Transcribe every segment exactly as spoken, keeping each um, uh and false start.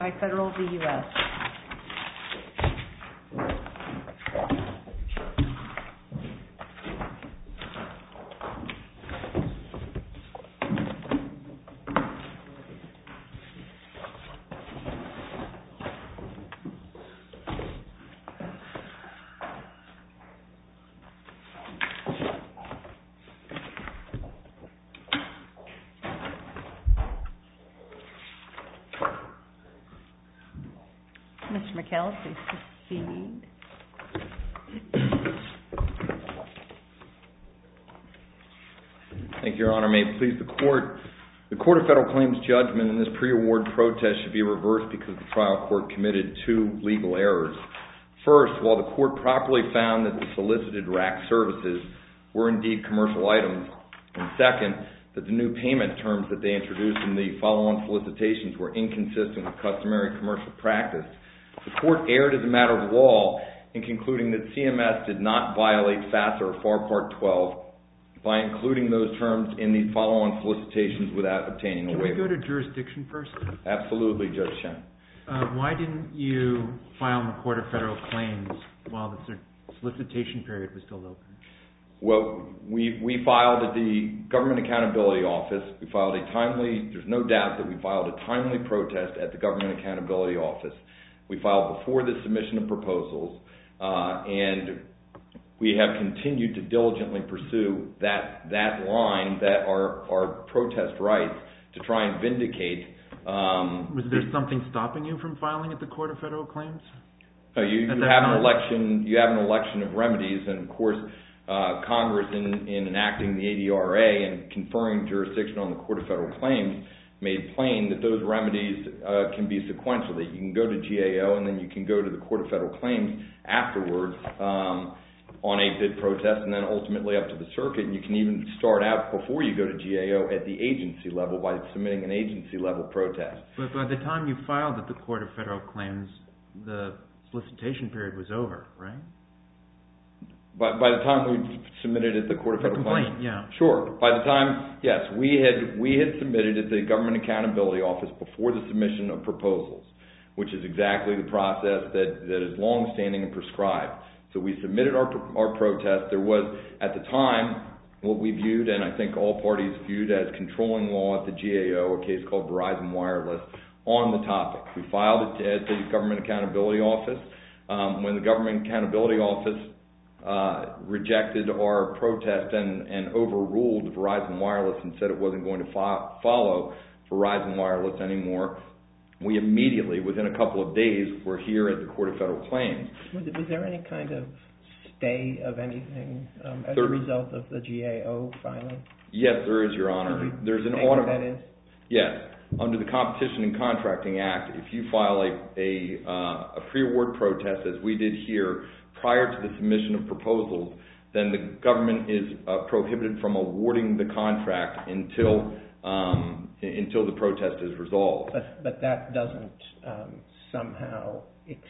Federal v. U S Mister McHale, please proceed. Thank you, Your Honor. May it please the Court. The Court of Federal Claims judgment in this pre-award protest should be reversed because the trial court committed two legal errors. First, while the court properly found that the solicited R A C services were indeed commercial items, and second, that the new payment terms that they introduced in the follow-on solicitations were inconsistent with customary commercial practice, the court erred as a matter of law in concluding that C M S did not violate FASA or FAR Part twelve by including those terms in the follow-on solicitations without obtaining a waiver. Can we go to jurisdiction first? Absolutely, Judge Chen. Uh, why didn't you file in the Court of Federal Claims while the solicitation period was still open? Well, we, we filed at the Government Accountability Office. We filed a timely, there's no doubt that we filed a timely protest at the Government Accountability Office. We filed before the submission of proposals, uh, and we have continued to diligently pursue that that line, that our, our protest rights, to try and vindicate. Um, Was there something stopping you from filing at the Court of Federal Claims? No, you, you have an election. You have an election of remedies, and of course, uh, Congress, in, in enacting the A D R A and conferring jurisdiction on the Court of Federal Claims, made plain that those remedies uh, can be sequential. That you can go to G A O and then you can go to the Court of Federal Claims afterwards um, on a bid protest, and then ultimately up to the circuit. And you can even start out before you go to G A O at the agency level by submitting an agency level protest. But by the time you filed at the Court of Federal Claims, the solicitation period was over, right? But by the time we submitted at the Court of the Federal complaint, Claims, yeah, sure. By the time, yes, we had we had submitted at the Government Accountability Office before the submission of proposals, which is exactly the process that, that is long-standing and prescribed. So we submitted our our protest. There was at the time what we viewed, and I think all parties viewed, as controlling law at the G A O, a case called Verizon Wireless, on the topic. We filed it at the Government Accountability Office. Um, when the Government Accountability Office Uh, rejected our protest and, and overruled Verizon Wireless and said it wasn't going to fo- follow Verizon Wireless anymore, we immediately, within a couple of days, were here at the Court of Federal Claims. Was, was there any kind of stay of anything um, as there, a result of the G A O filing? Yes, there is, Your Honor. Can you There's an say auto- what that is? Yes. Under the Competition and Contracting Act, if you file a, a, uh, a pre-award protest, as we did here, prior to the submission of proposals, then the government is uh, prohibited from awarding the contract until um, until the protest is resolved. But, but that doesn't um, somehow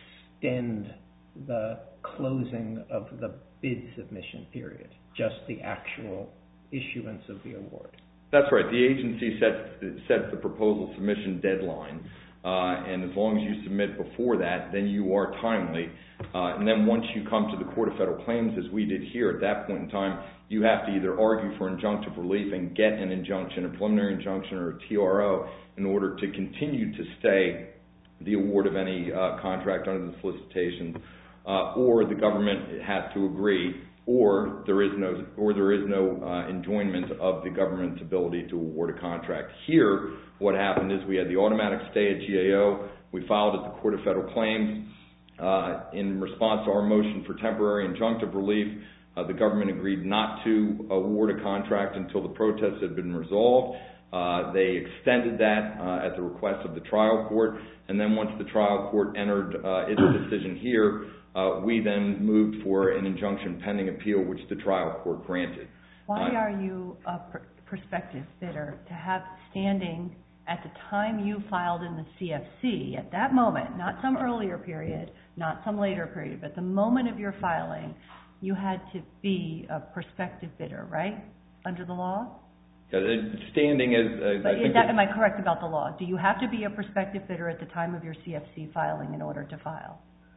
extend the closing of the bid submission period, just the actual issuance of the award. That's right. The agency sets, sets the proposal submission deadline. Uh, and as long as you submit before that, then you are timely. Uh, and then once you come to the Court of Federal Claims, as we did here, at that point in time, you have to either argue for injunctive relief and get an injunction, a preliminary injunction or a T R O, in order to continue to stay the award of any uh, contract under the solicitations, uh, or the government has to agree, or there is no, or there is no uh, enjoyment of the government's ability to award a contract. Here, what happened is we had the automatic stay at G A O. We filed at the Court of Federal Claims. Uh, in response to our motion for temporary injunctive relief, uh, the government agreed not to award a contract until the protests had been resolved. Uh, they extended that uh, at the request of the trial court, and then once the trial court entered uh, its decision here, uh, we then moved for an injunction pending appeal, which the trial court granted. Why uh, are you a pr- prospective bidder to have standing at the time you filed in the C F C, at that moment, not some earlier period, not some later period, but the moment of your filing, you had to be a prospective bidder, right, under the law? Standing is... Uh, but I think is that, am I correct about the law? Do you have to be a prospective bidder at the time of your C F C filing in order to file?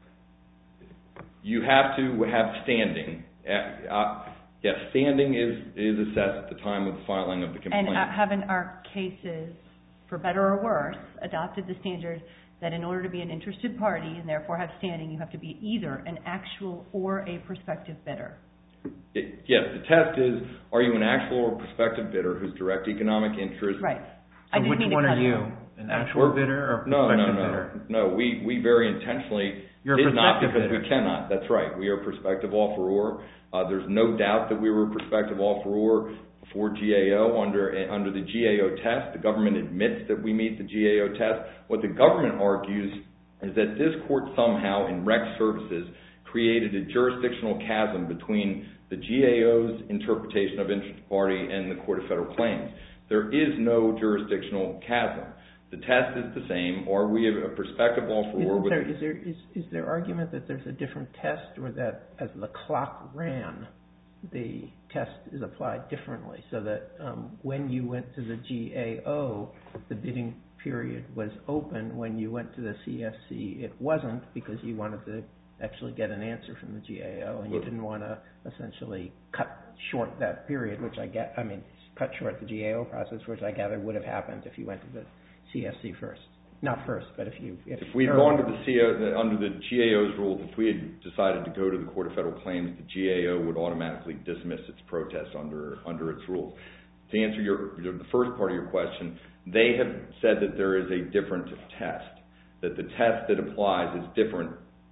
You have to have standing. Uh, uh, yes, standing is, is assessed at the time of the filing of the complaint. And uh, haven't our cases, for better or worse, adopted the standard that in order to be an interested party and therefore have standing, you have to be either an actual or a prospective bidder? It, yes, the test is, are you an actual or prospective bidder whose direct economic interest... Right. So which one are you? An actual We're, bidder or no, prospective no, no, bidder? No, we, we very intentionally You're did a not prospective because bidder. we cannot. That's right. We are a prospective offeror. Uh, there's no doubt that we were a prospective offeror for G A O under, under the G A O test. The government admits that we meet the G A O test. What the government argues is that this court somehow in rec services created a jurisdictional chasm between the G A O's interpretation of interested party and the Court of Federal Claims. There is no jurisdictional chasm. The test is the same, or we have a prospective offeror with... There, is, there, is, is there argument that there's a different test, or that as the clock ran, the test is applied differently, so that um, when you went to the G A O, the bidding period was open. When you went to the C F C, it wasn't, because you wanted to actually get an answer from the G A O, and you didn't want to essentially cut short that period, which I get, I mean, cut short the G A O process, which I gather would have happened if you went to the C F C first. Not first, but if you... If, if we had gone to the C A O, under the G A O's rules, if we had decided to go to the Court of Federal Claims, the G A O would automatically dismiss its protest under under its rules. To answer your, your the first part of your question, they have said that there is a different test, that the test that applies is different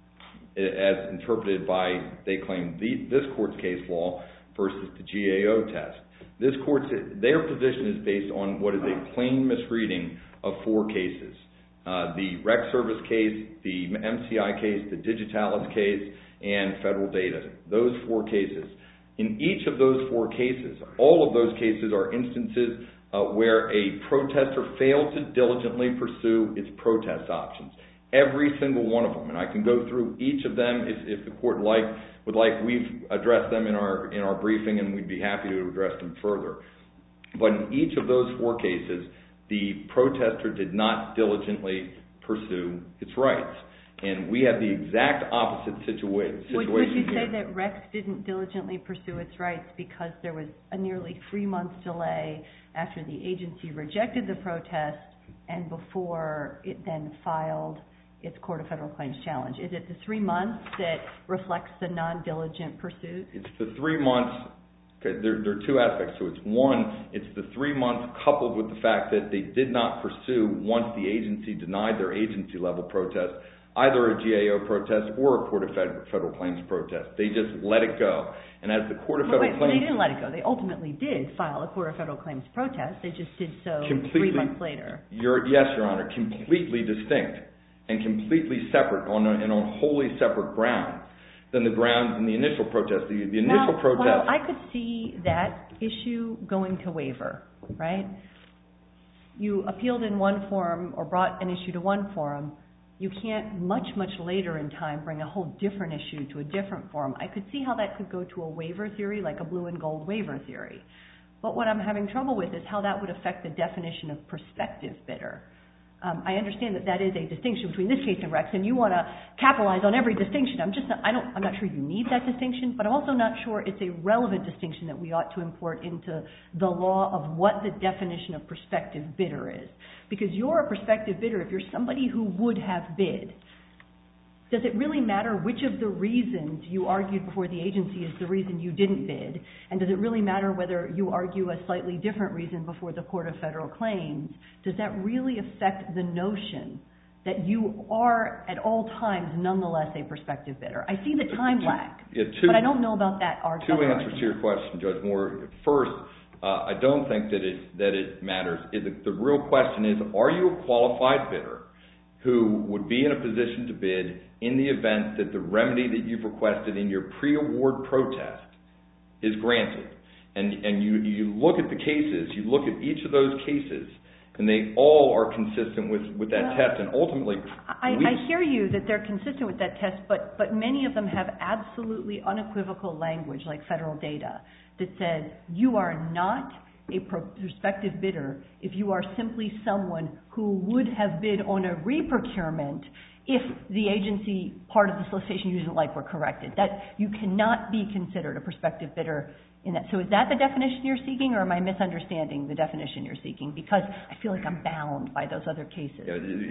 as interpreted by, they claim, the, this court's case law versus the G A O test. This court's, their position is based on what is a plain misreading of four cases. Uh, the rec service case, the M C I case, the Digitalis case, and federal data. Those four cases. In each of those four cases, all of those cases are instances uh, where a protester failed to diligently pursue its protest options. Every single one of them, and I can go through each of them if, if the court like would like. We've addressed them in our in our briefing, and we'd be happy to address them further. But in each of those four cases, the protester did not diligently pursue its rights, and we have the exact opposite situa- situation would, would you here. say that Rex didn't diligently pursue its rights because there was a nearly three-month delay after the agency rejected the protest and before it then filed its Court of Federal Claims challenge? Is it the three months that reflects the non-diligent pursuit? It's the three months. There, there are two aspects to it. One, it's the three months coupled with the fact that they did not pursue, once the agency denied their agency-level protest, either a G A O protest or a Court of Federal Claims protest. They just let it go. And as the Court of Federal wait, Claims... They didn't let it go. They ultimately did file a Court of Federal Claims protest. They just did so three months later. You're, yes, Your Honor, completely distinct and completely separate on a, and on wholly separate grounds than the grounds in the initial protest. The, the initial well, protest... Well, I could see that issue going to waiver, right? You appealed in one forum or brought an issue to one forum. You can't much, much later in time bring a whole different issue to a different forum. I could see how that could go to a waiver theory, like a blue and gold waiver theory. But what I'm having trouble with is how that would affect the definition of prospective bidder. Um, I understand that that is a distinction between this case and Rex, and you want to capitalize on every distinction. I'm just not, I don't, I'm not sure you need that distinction, but I'm also not sure it's a relevant distinction that we ought to import into the law of what the definition of prospective bidder is. Because you're a prospective bidder if you're somebody who would have bid. Does it really matter which of the reasons you argued before the agency is the reason you didn't bid? And does it really matter whether you argue a slightly different reason before the Court of Federal Claims? Does that really affect the notion that you are at all times nonetheless a prospective bidder? I see the time lag, yeah, two, but I don't know about that argument. Two answers to your question, Judge Moore. First, uh, I don't think that it, that it matters. It, the, the real question is, are you a qualified bidder who would be in a position to bid in the event that the remedy that you've requested in your pre-award protest is granted? And, and you, you look at the cases, you look at each of those cases, and they all are consistent with, with that well, test. And ultimately, I, I hear you that they're consistent with that test, but, but many of them have absolutely unequivocal language, like federal data, that says you are not a prospective bidder if you are simply someone who would have bid on a reprocurement if the agency part of the solicitation you didn't like were corrected. That you cannot be considered a prospective bidder in that. So is that the definition you're seeking, or am I misunderstanding the definition you're seeking? Because I feel like I'm bound by those other cases.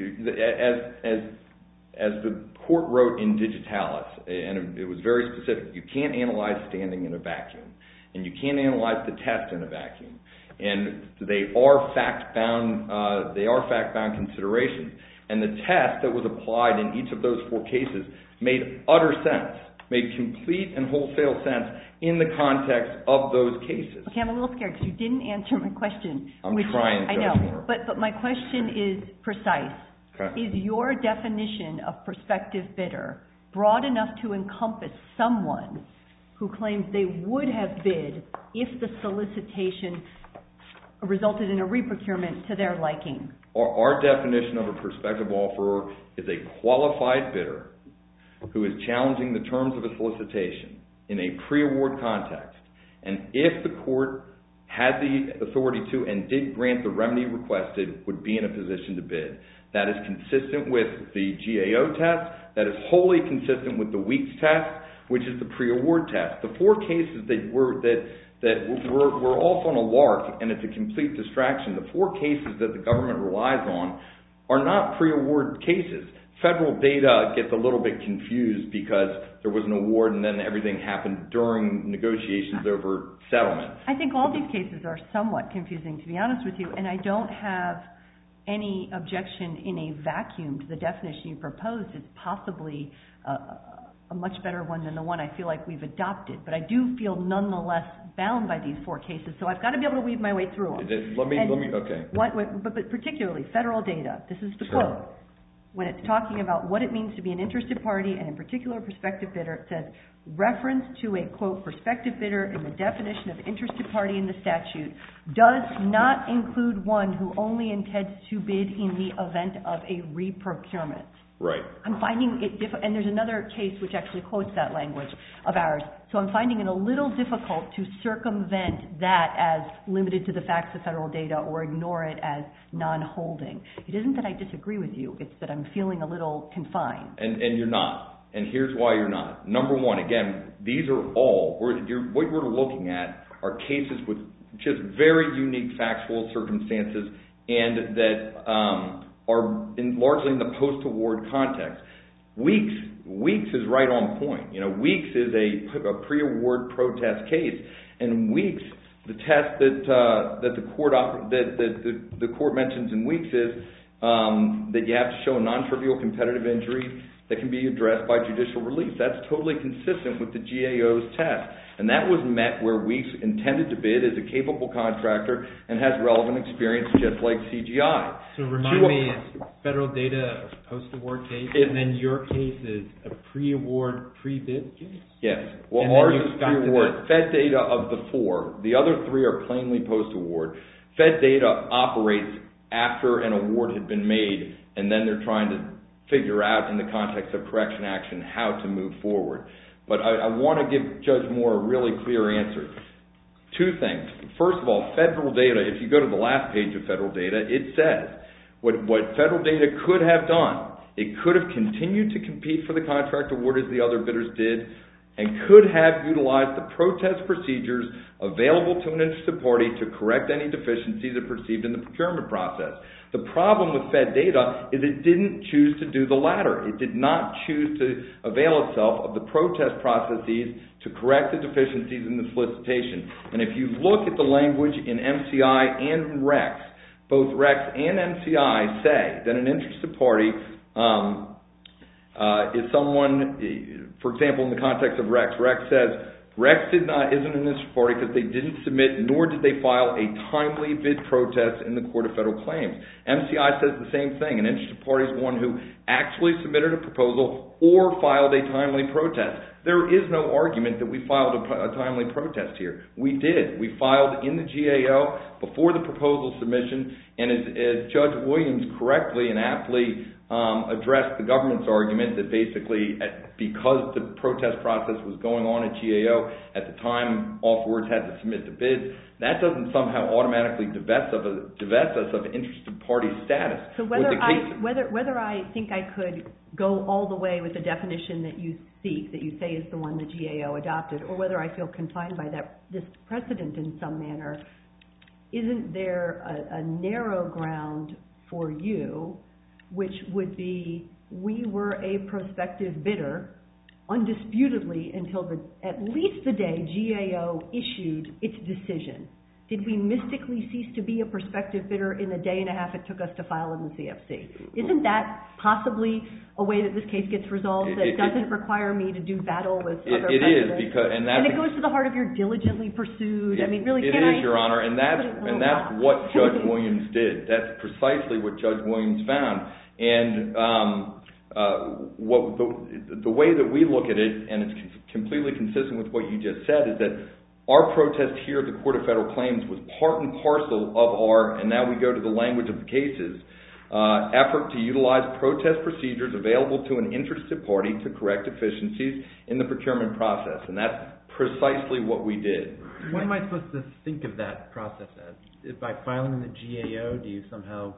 As as as the court wrote in Digitalis, and it was very specific, you can't analyze standing in a vacuum, and you can't analyze the test in a vacuum, and they are fact-bound. Uh, they are fact-bound considerations. And the test that was applied in each of those four cases made utter sense, made complete and wholesale sense in the context of those cases. Okay, I'm a little scared because you didn't answer my question. I'm which, trying to. I know, but, but my question is precise. Okay. Is your definition of prospective bidder broad enough to encompass someone who claims they would have bid if the solicitation resulted in a reprocurement to their liking? Our, our definition of a prospective offeror is a qualified bidder who is challenging the terms of a solicitation in a pre-award context. And if the court had the authority to and did grant the remedy requested, would be in a position to bid. That is consistent with the G A O test. That is wholly consistent with the Weeks test, which is the pre-award test. The four cases that were that that we're, we're off on a lark, and it's a complete distraction. The four cases that the government relies on are not pre-award cases. Federal data gets a little bit confused because there was an award and then everything happened during negotiations over settlement. I think all these cases are somewhat confusing, to be honest with you, and I don't have any objection in a vacuum to the definition you proposed. It's possibly a, a much better one than the one I feel like we've adopted, but I do feel nonetheless bound by these four cases, so I've got to be able to weave my way through them. Let me, and let me, okay. What, but, but particularly federal data, this is the Sure. quote. When it's talking about what it means to be an interested party and in particular a prospective bidder, it says, reference to a, quote, prospective bidder in the definition of interested party in the statute does not include one who only intends to bid in the event of a reprocurement. Right. I'm finding it difficult, and there's another case which actually quotes that language of ours, so I'm finding it a little difficult to circumvent that as limited to the facts of federal data or ignore it as non-holding. It isn't that I disagree with you, it's that I'm feeling a little confined. And, and you're not, and here's why you're not. Number one, again, these are all, we're, you're, what we're looking at are cases with just very unique factual circumstances and that um, are in, largely in the post-award context. Weeks, Weeks is right on point. You know, Weeks is a, a pre-award protest case, and Weeks, the test that uh, that the court that, that the, the court mentions in Weeks is um, that you have to show a non-trivial competitive injury that can be addressed by judicial relief. That's totally consistent with the G A O's test. And that was met where Weeks intended to bid as a capable contractor and has relevant experience just like C G I. So remind Two, me, is federal data a post-award case, it, and then your case is a pre-award, pre-bid case? Yes. Well, and ours is pre-award. Fed data of the four. The other three are plainly post-award. Fed data operates after an award had been made, and then they're trying to figure out in the context of correction action how to move forward. But I, I want to give Judge Moore a really clear answer. Two things. First of all, federal data, if you go to the last page of federal data, it says what, what federal data could have done. It could have continued to compete for the contract award as the other bidders did and could have utilized the protest procedures available to an interested party to correct any deficiencies it perceived in the procurement process. The problem with Fed data is it didn't choose to do the latter. It did not choose to avail itself of the protest processes to correct the deficiencies in the solicitation. And if you look at the language in M C I and REX, both REX and M C I say that an interested party um, Uh, is someone, for example, in the context of REX, REX says, REX did not, isn't an interested party because they didn't submit nor did they file a timely bid protest in the Court of Federal Claims. M C I says the same thing. An interested party is one who actually submitted a proposal or filed a timely protest. There is no argument that we filed a, a timely protest here. We did. We filed in the G A O before the proposal submission, and as, as Judge Williams correctly and aptly um, addressed the government's argument that basically at, because the protest process was going on at G A O, at the time offerors had to submit the bids, that doesn't somehow automatically divest, of a, divest us of interested party status. So whether I, whether, whether I think I could go all the way with the definition that you seek, that you say is the one the G A O adopted, or whether I feel confined by that this precedent in some manner, isn't there a, a narrow ground for you, which would be we were a prospective bidder undisputedly until the, at least the day G A O issued its decision? Did we mystically cease to be a prospective bidder in the day and a half it took us to file in the C F C? Isn't that possibly a way that this case gets resolved that it, it, doesn't require me to do battle with it, other it precedents? Is because, and, and it goes to the heart of your diligently pursued. It, I mean, really, it can is, I? Your Honor, and that's and that's what Judge Williams did. That's precisely what Judge Williams found. And um, uh, what the, the way that we look at it, and it's completely consistent with what you just said, is that our protest here at the Court of Federal Claims was part and parcel of our, and now we go to the language of the cases, uh, effort to utilize protest procedures available to an interested party to correct deficiencies in the procurement process. And that's precisely what we did. What am I supposed to think of that process as? By filing in the G A O, do you somehow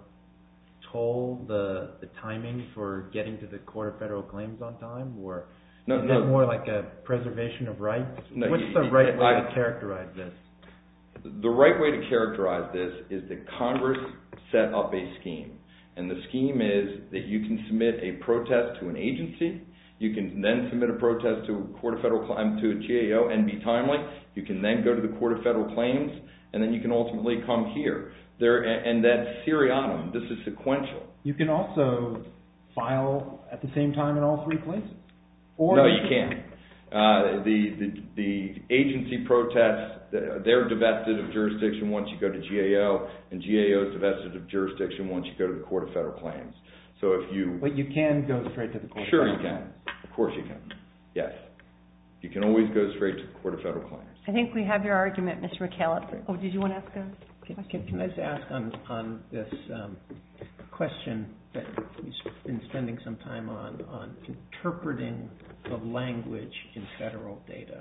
toll the, the timing for getting to the Court of Federal Claims on time? Or No, is no. that more like a preservation of rights? No, What's you, the right way I, to characterize this? The right way to characterize this is that Congress set up a scheme. And the scheme is that you can submit a protest to an agency. You can then submit a protest to a Court of Federal Claims, to a G A O, and be timely. You can then go to the Court of Federal Claims, and then you can ultimately come here. There, and that's seriatim. This is sequential. You can also file at the same time in all three places. Or no, you can't. Uh, the, the the agency protests, they're divested of jurisdiction once you go to G A O, and G A O is divested of jurisdiction once you go to the Court of Federal Claims. So if you... But you can go straight to the Court sure of Federal Claims. Sure you Claims. can. Of course you can. Yes. You can always go straight to the Court of Federal Claims. I think we have your argument, Mister McCallum. Oh, did you want to ask a question? Can I just ask on, on this um, question that we've been spending some time on, on interpreting the language in federal data?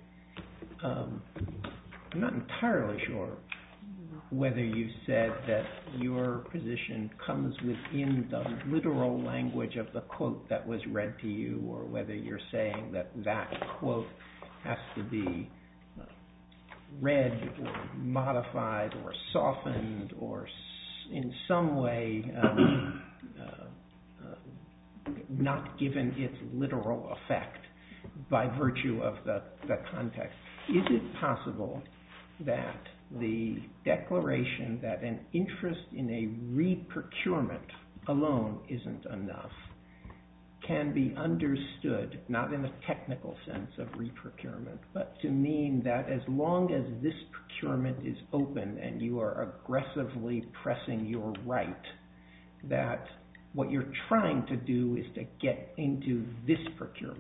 Um, I'm not entirely sure whether you said that your position comes within the literal language of the quote that was read to you, or whether you're saying that that quote has to be read or modified or softened or in some way um, uh, uh, not given its literal effect by virtue of the, the context. Is it possible that the declaration that an interest in a re-procurement alone isn't enough can be understood, not in a technical sense of re-procurement, but to mean that as long as this procurement is open and you are aggressively pressing your right, that what you're trying to do is to get into this procurement?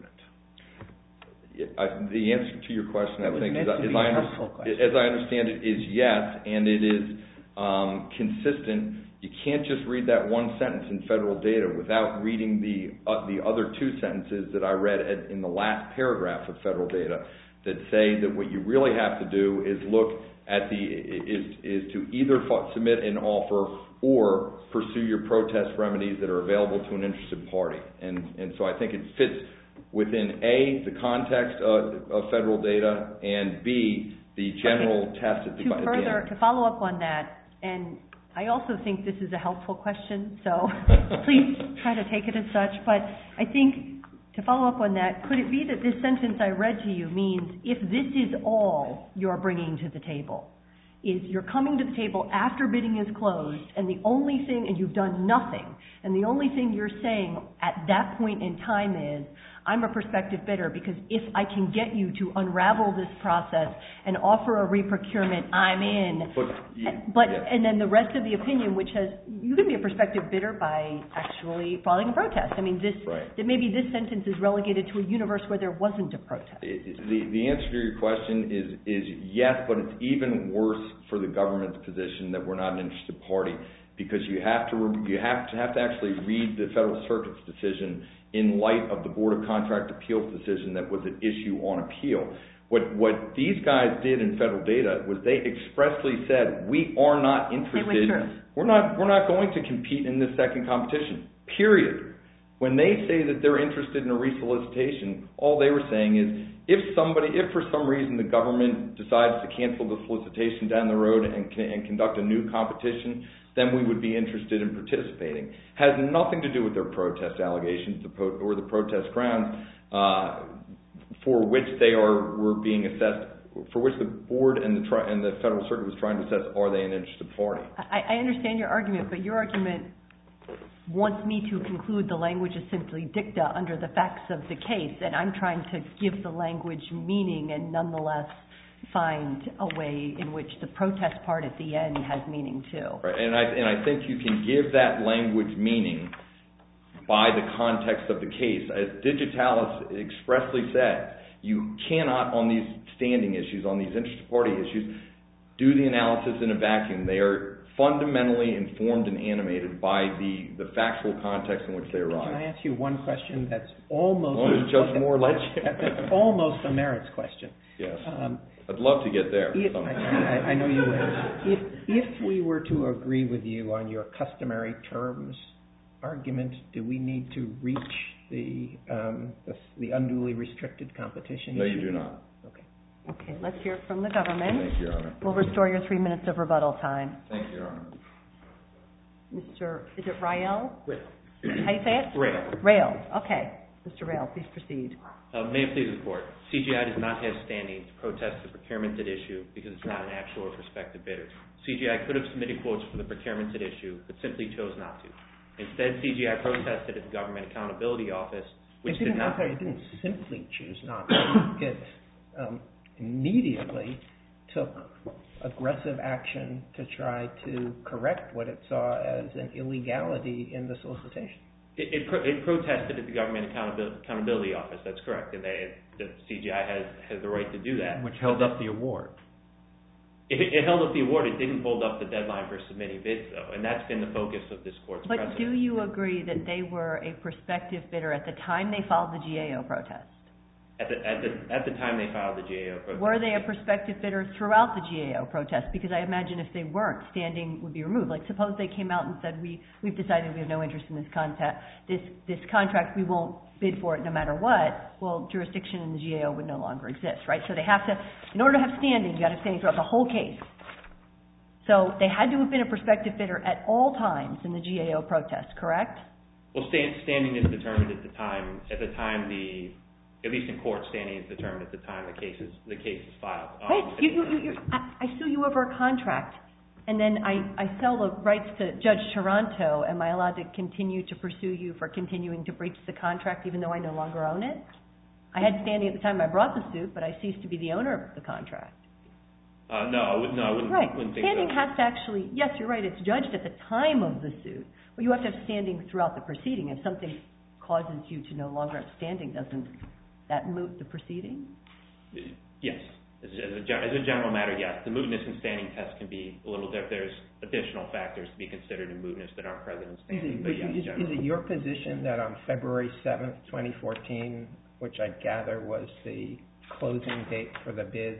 I, the answer to your question, that I think, is, as, as, I under, as I understand it, is yes, and it is um, consistent. You can't just read that one sentence in federal data without reading the uh, the other two sentences that I read at, in the last paragraph of federal data that say that what you really have to do is look at the is is to either submit an offer or pursue your protest remedies that are available to an interested party, and and so I think it fits within A, the context of, of federal data, and B, the general okay. test at the, to at further, the end. To follow up on that, and I also think this is a helpful question, so please try to take it as such, but I think to follow up on that, could it be that this sentence I read to you means if this is all you're bringing to the table, is you're coming to the table after bidding is closed, and the only thing, and you've done nothing, and the only thing you're saying at that point in time is, I'm a prospective bidder because if I can get you to unravel this process and offer a re-procurement, I'm in. But, yeah, but yeah. And then the rest of the opinion, which has, you can be a prospective bidder by actually filing a protest. I mean, this right. that maybe this sentence is relegated to a universe where there wasn't a protest. It, the, the answer to your question is, is yes, but it's even worse for the government's position that we're not an interested party. because you have to you have to have to actually read the Federal Circuit's decision in light of the Board of Contract Appeals decision that was at issue on appeal. What what these guys did in Federal Data was they expressly said, we are not interested. We're not we're not going to compete in this second competition. Period. When they say that they're interested in a resolicitation, all they were saying is, if somebody, if for some reason the government decides to cancel the solicitation down the road and, and conduct a new competition, then we would be interested in participating. Has nothing to do with their protest allegations or the protest grounds uh, for which they are were being assessed, for which the board and the tri- and the Federal Circuit was trying to assess, are they an interested party? I, I understand your argument, but your argument wants me to conclude the language is simply dicta under the facts of the case, and I'm trying to give the language meaning and nonetheless find a way in which the protest part at the end has meaning too. Right, and I and I think you can give that language meaning by the context of the case. As Digitalis expressly said, you cannot, on these standing issues, on these interested party issues, do the analysis in a vacuum. They are fundamentally informed and animated by the, the factual context in which they arise. Can I ask you one question that's almost well, just more legend. That's almost a merits question. Yes. Um, I'd love to get there. If, I, I, I know you will. If, if we were to agree with you on your customary terms argument, do we need to reach the um, the, the unduly restricted competition No, issue? you do not. Okay. Okay, let's hear from the government. Thank you, Your Honor. We'll restore your three minutes of rebuttal time. Thank you, Your Honor. Mister, is it Rael? Rael. How do you say it? Rael. Rael, okay. Mister Rael, please proceed. Uh, may it please the Court. C G I does not have standing to protest the procurement at issue because it's not an actual or prospective bidder. C G I could have submitted quotes for the procurements at issue, but simply chose not to. Instead, C G I protested at the Government Accountability Office, which it did not... It didn't simply choose not to. It um, immediately took aggressive action to try to correct what it saw as an illegality in the solicitation. It, it, pro- it protested at the Government Accountability, Accountability Office, that's correct, and they, it, the C G I has, has the right to do that. Which held up the award. It, it held up the award, it didn't hold up the deadline for submitting bids, though, and that's been the focus of this Court's But precedent. do you agree that they were a prospective bidder at the time they filed the G A O protest? At the, at the, at the time they filed the G A O protest. Were they a prospective bidder throughout the G A O protest? Because I imagine if they weren't, standing would be removed. Like suppose they came out and said, we, we've decided we have no interest in this contact, this, this contract, we won't bid for it no matter what. Well, jurisdiction in the G A O would no longer exist, right? So they have to, in order to have standing, you got to have standing throughout the whole case. So they had to have been a prospective bidder at all times in the G A O protest, correct? Well, stand, standing is determined at the time, at the time the, at least in court, standing is determined at the time the case is, the case is filed. Um, Right. You, you, you, you, I, I sue you over a contract, and then I, I sell the rights to Judge Taranto. Am I allowed to continue to pursue you for continuing to breach the contract even though I no longer own it? I had standing at the time I brought the suit, but I ceased to be the owner of the contract. Uh, no, I would, no, I wouldn't, Right. wouldn't think Standing so. has to actually, yes, you're right, it's judged at the time of the suit, but you have to have standing throughout the proceeding. If something causes you to no longer have standing, doesn't that moot the proceeding? Yes. As, as, a, as a general matter, yes. The mootness and standing test can be a little different. There's additional factors to be considered in mootness that aren't present in standing. Is But it, yes, is, generally. is it your position that on February seventh, twenty fourteen, which I gather was the closing date for the bids,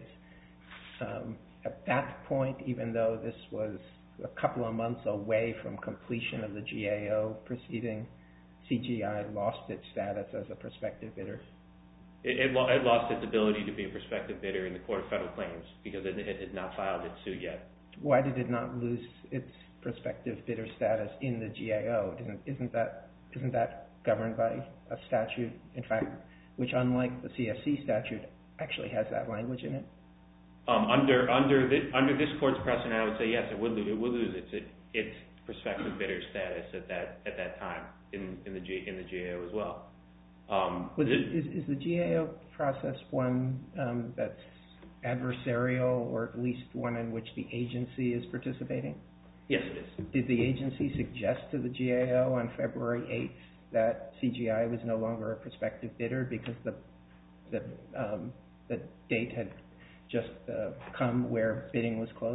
um, at that point, even though this was a couple of months away from completion of the G A O proceeding, C G I lost its status as a prospective bidder? It, it, lo- it lost its ability to be a prospective bidder in the Court of Federal Claims because it, it had not filed its suit yet. Why did it not lose its prospective bidder status in the G A O? Isn't, isn't that isn't that governed by a statute, in fact, which unlike the C F C statute, actually has that language in it? Um, under under the, under this court's precedent, I would say yes, it would lose, it would lose its it, its prospective bidder status at that at that time in, in the G, in the G A O as well. Um, Was it, is, is the G A O process one um, that's adversarial, or at least one in which the agency is participating? Yes, it is. Did the agency suggest to the G A O on February eighth that C G I was no longer a prospective bidder because the the, um, the date had just uh, come where bidding was closed?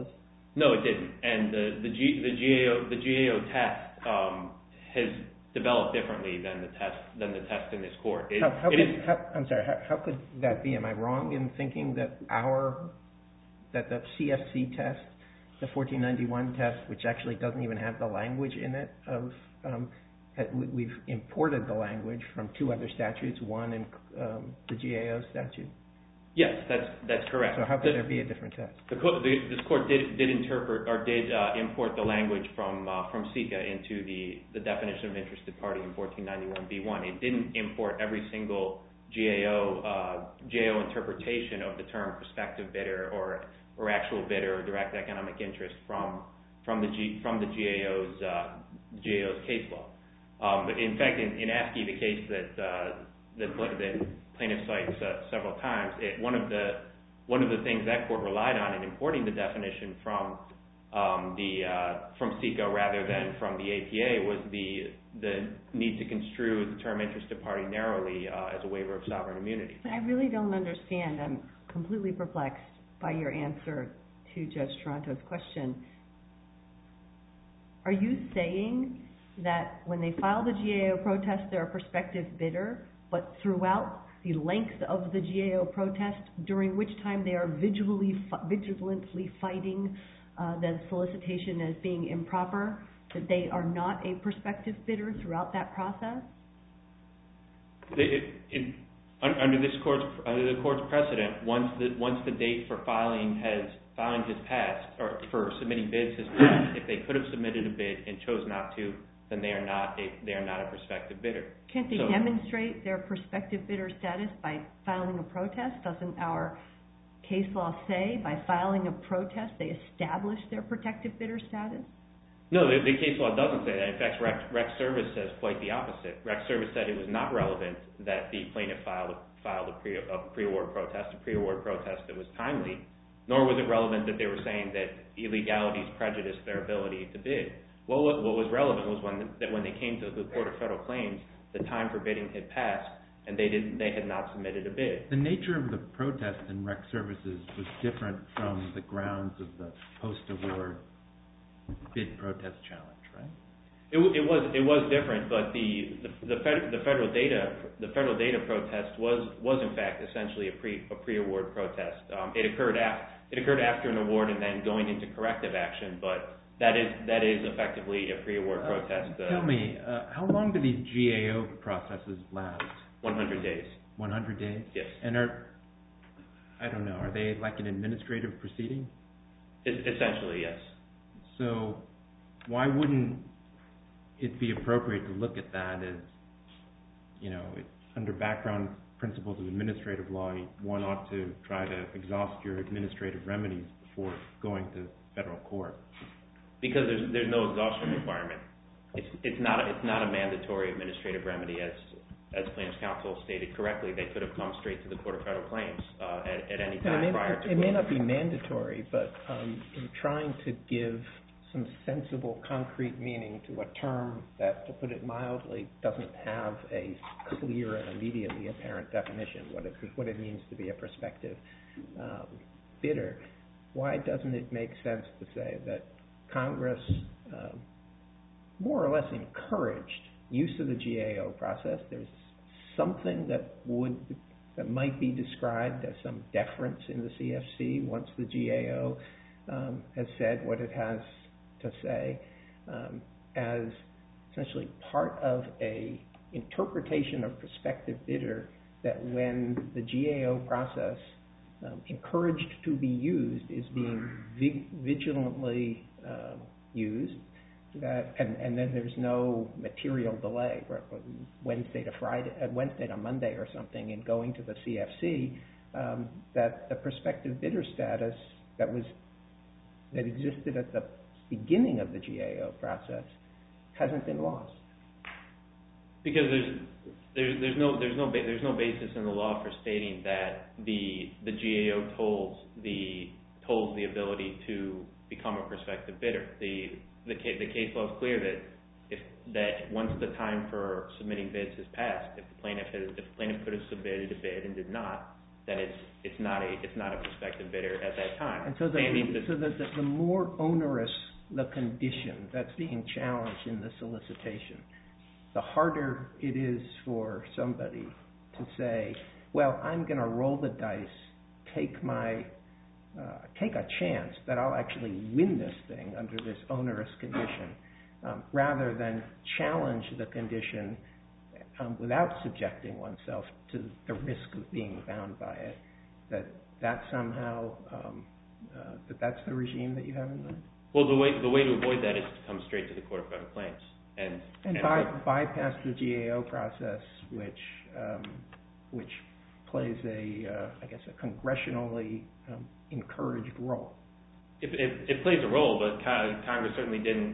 No, it didn't. And the the, G, the GAO the GAO test um, has developed differently than the test than the test in this court. It, how, how it could, is, how, I'm sorry. How, how could that be? Am I wrong in thinking that our that the C F C test, the fourteen ninety-one test, which actually doesn't even have the language in it of um, we've imported the language from two other statutes, one in um, the G A O statute? Yes, that's that's correct. So how could the, there be a different test? The, the, this court did did interpret or did uh, import the language from uh, from SICA into the, the definition of interested party in fourteen ninety-one B one. It didn't import every single G A O uh, G A O interpretation of the term prospective bidder or or actual bidder or direct economic interest from from the G, from the G A O's uh, G A O's case law. Um, but in fact, in, in ASCII, the case that uh, that, that plaintiff cites uh, several times, it, one of the one of the things that court relied on in importing the definition from um, the uh, from SICA rather than from the A P A was the the need to construe the term interested party narrowly uh, as a waiver of sovereign immunity. But I really don't understand. I'm completely perplexed by your answer to Judge Toronto's question. Are you saying that when they file the G A O protest, they're a prospective bidder, but throughout the length of the G A O protest, during which time they are vigilantly, vigilantly fighting uh, the solicitation as being improper, that they are not a prospective bidder throughout that process? It, it, under this court's under the court's precedent, once the once the date for filing has filing has passed, or for submitting bids has passed, if they could have submitted a bid and chose not to, then they are not a they are not a prospective bidder. Can't they so, demonstrate their prospective bidder status by filing a protest? Doesn't our case law say by filing a protest they establish their protective bidder status? No, the, the case law doesn't say that. In fact, Rec, Rec Service says quite the opposite. Rec Service said it was not relevant that the plaintiff filed filed a pre a pre-award protest, a pre-award protest that was timely, nor was it relevant that they were saying that illegalities prejudiced their ability to bid. What, what, what was relevant was when that when they came to the Court of Federal Claims, the time for bidding had passed, and they didn't they had not submitted a bid. The nature of the protest in Rec Services was different from the grounds of the post-award bid protest challenge, right? It, it was it was different, but the the, the, fed, the federal data the federal data protest was was in fact essentially a pre a pre-award protest. Um, it occurred after it occurred after an award and then going into corrective action, but that is that is effectively a pre-award protest. Uh, tell me, uh, how long do these G A O processes last? one hundred days. one hundred days? Yes. And are I don't know, are they like an administrative proceeding? It, essentially, yes. So why wouldn't it be appropriate to look at that as, you know, it, under background principles of administrative law, one ought to try to exhaust your administrative remedies before going to federal court? Because there's there's no exhaustion requirement. It's it's not a, it's not a mandatory administrative remedy as as plaintiff's counsel stated correctly. They could have come straight to the Court of Federal Claims uh, at, at any time it may, prior to. It may not be mandatory, but um, in trying to give some sensible, concrete meaning to a term that, to put it mildly, doesn't have a clear and immediately apparent definition, what it, what it means to be a prospective um, bidder, why doesn't it make sense to say that Congress um, more or less encouraged use of the G A O process? There's something that would that might be described as some deference in the C F C once the G A O um, has said what it has to say, um, as essentially part of a interpretation of prospective bidder, that when the G A O process um, encouraged to be used is being vig- vigilantly uh, used, that and, and then there's no material delay, Wednesday to Friday, uh, Wednesday to Monday or something, in going to the C F C, um, that the prospective bidder status that was that existed at the beginning of the G A O process hasn't been lost. Because there's there's there's no there's no ba- there's no basis in the law for stating that the the G A O tolls the tolls the ability to become a prospective bidder. The the case the case law is clear that if that once the time for submitting bids has passed, if the plaintiff has, if the plaintiff could have submitted a bid and did not, then it's it's not a it's not a prospective bidder at that time. And so, the, Standing so the, the, the more onerous the condition that's being challenged in the solicitation, the harder it is for somebody to say, well, I'm going to roll the dice, take my uh, take a chance that I'll actually win this thing under this onerous condition, um, rather than challenge the condition um, without subjecting oneself to the risk of being bound by it. That that somehow um, uh, that that's the regime that you have in mind. Well, the way the way to avoid that is to come straight to the Court of Federal Claims and and, and by, bypass the G A O process, which um, which plays a uh, I guess a congressionally um, encouraged role. It, it, it plays a role, but Congress certainly didn't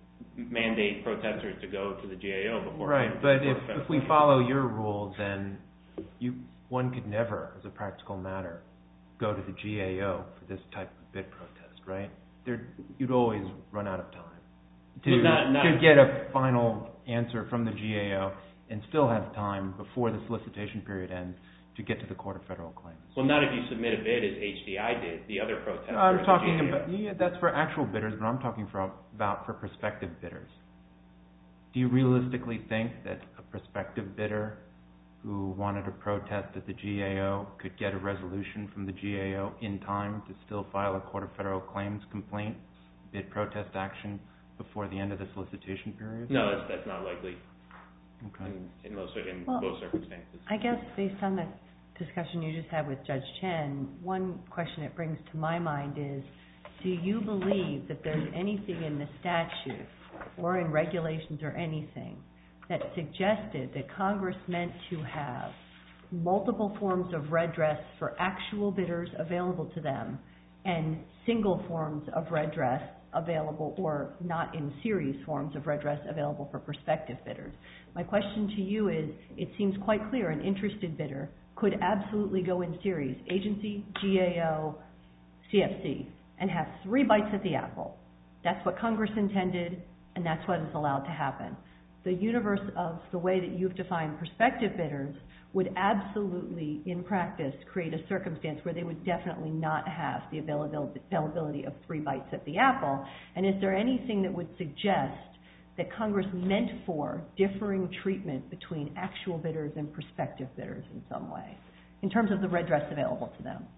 mandate protesters to go to the G A O before. Right, but if if we follow your rule, then you one could never, as a practical matter, go to the G A O for this type of bid protest, right? There, you'd always run out of time to, well, not, not, to get a final answer from the G A O and still have time before the solicitation period ends to get to the Court of Federal Claims. Well, not if you submit a bid as H D I did, the other protesters. No, I'm talking the about, yeah, that's for actual bidders, but I'm talking for, about for prospective bidders. Do you realistically think that a prospective bidder who wanted to protest at the G A O could get a resolution from the G A O in time to still file a Court of Federal Claims complaint, bid protest action, before the end of the solicitation period? No, that's, that's not likely. Okay. In, in, most, in well, most circumstances. I guess based on the discussion you just had with Judge Chen, one question it brings to my mind is, do you believe that there's anything in the statute or in regulations or anything that suggested that Congress meant to have multiple forms of redress for actual bidders available to them and single forms of redress available, or not in series forms of redress available for prospective bidders? My question to you is, it seems quite clear an interested bidder could absolutely go in series, agency, G A O, C F C, and have three bites at the apple. That's what Congress intended, and that's what is allowed to happen. The universe of the way that you've defined prospective bidders would absolutely, in practice, create a circumstance where they would definitely not have the availability of three bites at the apple. And is there anything that would suggest that Congress meant for differing treatment between actual bidders and prospective bidders in some way, in terms of the redress available to them?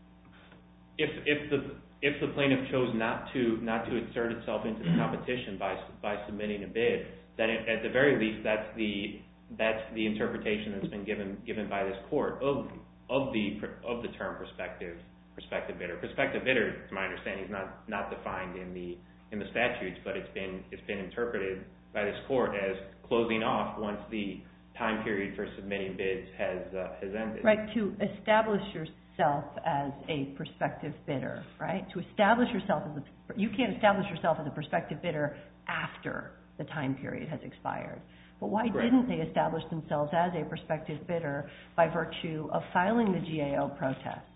If if the if the plaintiff chose not to not to insert itself into the competition by by submitting a bid, then it, at the very least that's the that's the interpretation that's been given given by this court of of the of the term prospective prospective bidder. Prospective bidder, to my understanding, is not not defined in the in the statutes, but it's been it's been interpreted by this court as closing off once the time period for submitting bids has uh, has ended. Right, to establish yourself as a prospective bidder, right? To establish yourself as a, you can't establish yourself as a prospective bidder after the time period has expired. But why Right. didn't they establish themselves as a prospective bidder by virtue of filing the G A O protest?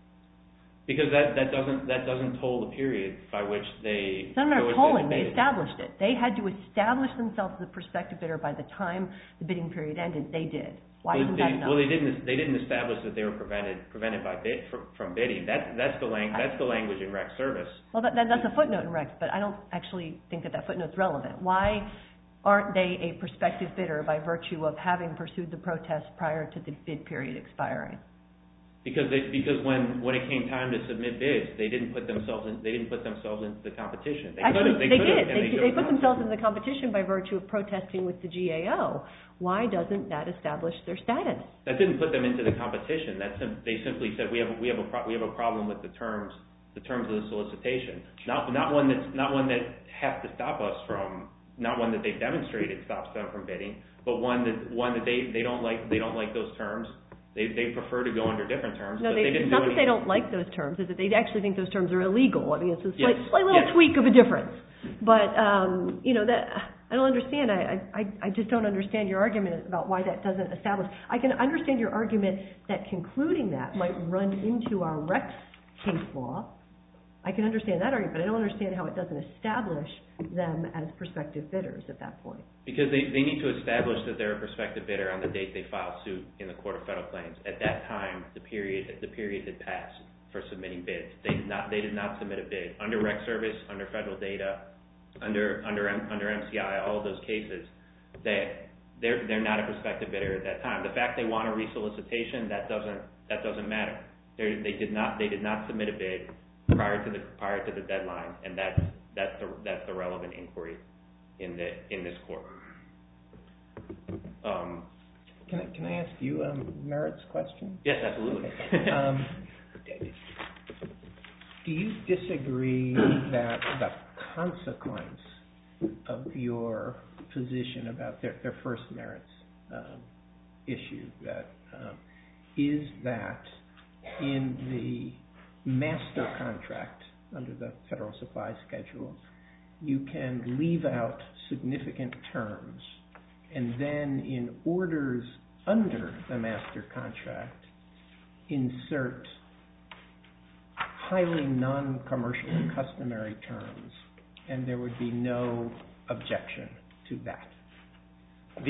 Because that, that doesn't that doesn't toll the period by which they. It's not a matter of tolling, they bid. established it. They had to establish themselves as a prospective bidder by the time the bidding period ended. They did. Why well, isn't they, that enough? Well, they didn't. They didn't establish that they were prevented prevented by bid from, from bidding. That's that's the lang- that's the language in rec service. Well, that, that, that's a footnote in Rex, but I don't actually think that that footnote's relevant. Why aren't they a prospective bidder by virtue of having pursued the protest prior to the bid period expiring? Because they, because when, when it came time to submit bids, they didn't put themselves in, they didn't put themselves into the competition. They Actually, could have, they, they could did. have, and They, they, they chose put not themselves in the competition by virtue of protesting with the G A O. Why doesn't that establish their status? That didn't put them into the competition. That sim- they simply said we have we have a pro- we have a problem with the terms the terms of the solicitation. Not not one that's not one that has to stop us from not one that they've demonstrated stops them from bidding, but one that one that they, they don't like they don't like those terms. They they prefer to go under different terms. No, but they, they didn't it's not do that they don't like those terms. It's that they actually think those terms are illegal. I mean, it's a slight, Yes. slight little Yes. tweak of a difference. But um, you know that I don't understand. I, I I just don't understand your argument about why that doesn't establish. I can understand your argument that concluding that might run into our Rex case law. I can understand that argument, but I don't understand how it doesn't establish them as prospective bidders at that point. Because they, they need to establish that they're a prospective bidder on the date they file suit in the Court of Federal Claims. At that time, the period the period had passed for submitting bids. They did not they did not submit a bid under Rec Service, under federal data, under under under M C I. All of those cases, they they're they're not a prospective bidder at that time. The fact they want a resolicitation, that doesn't that doesn't matter. They they did not they did not submit a bid prior to the prior to the deadline, and that's that's the that's the relevant inquiry in the in this court. Um, can I can I ask you a merits question? Yes, absolutely. Okay. Um, do you disagree that the consequence of your position about their, their first merits um, issue that um, is that in the master contract under the Federal Supply Schedule, you can leave out significant terms, and then in orders under the master contract insert highly non-commercial and customary terms, and there would be no objection to that? The